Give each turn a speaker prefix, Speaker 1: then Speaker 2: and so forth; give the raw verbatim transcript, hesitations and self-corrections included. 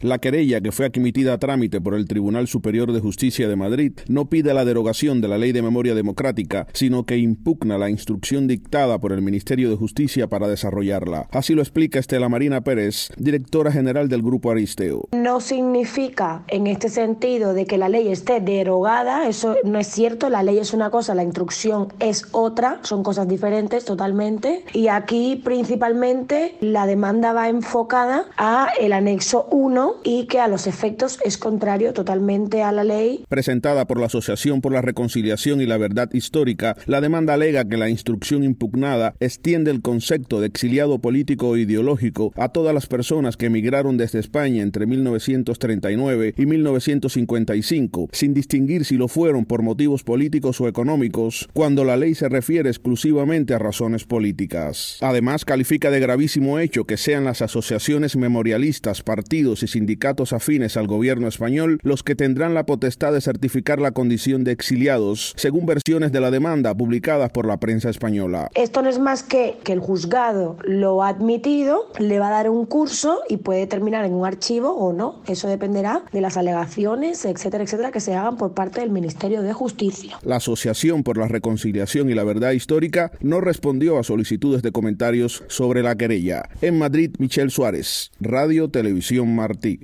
Speaker 1: La querella, que fue admitida a trámite por el Tribunal Superior de Justicia de Madrid, no pide la derogación de la Ley de Memoria Democrática, sino que impugna la instrucción dictada por el Ministerio de Justicia para desarrollarla. Así lo explica Estela Marina Pérez, directora general del Grupo Aristeo.
Speaker 2: No significa en este sentido de que la ley esté derogada, eso no es cierto, la ley es una cosa, la instrucción es otra, son cosas diferentes totalmente, y aquí principalmente la demanda va enfocada a el anexo uno y que a los efectos es contrario totalmente a la ley.
Speaker 1: Presentada por la Asociación por la Reconciliación y la Verdad Histórica, la demanda alega que la instrucción impugnada extiende el concepto de exiliado político o ideológico a todas las personas que emigraron desde España entre mil novecientos treinta y nueve y mil novecientos cincuenta y cinco, sin distinguir si lo fueron por motivos políticos o económicos, cuando la ley se refiere exclusivamente a razones políticas. Además, califica de gravísimo hecho que sean las asociaciones memorialistas, partidos y sindicatos afines al gobierno español los que tendrán la potestad de certificar la condición de exiliados, según versiones de la demanda publicadas por la prensa española.
Speaker 2: Esto no es más que que el juzgado lo ha admitido, le va a dar un curso y puede terminar en un archivo o no. Eso dependerá de las alegaciones, etcétera, etcétera, que se hagan por parte del Ministerio de Justicia.
Speaker 1: La Asociación por la Reconciliación y la Verdad Histórica no respondió a solicitudes de comentarios sobre la querella. En Madrid, Michelle Suárez, Radio Televisión Martí.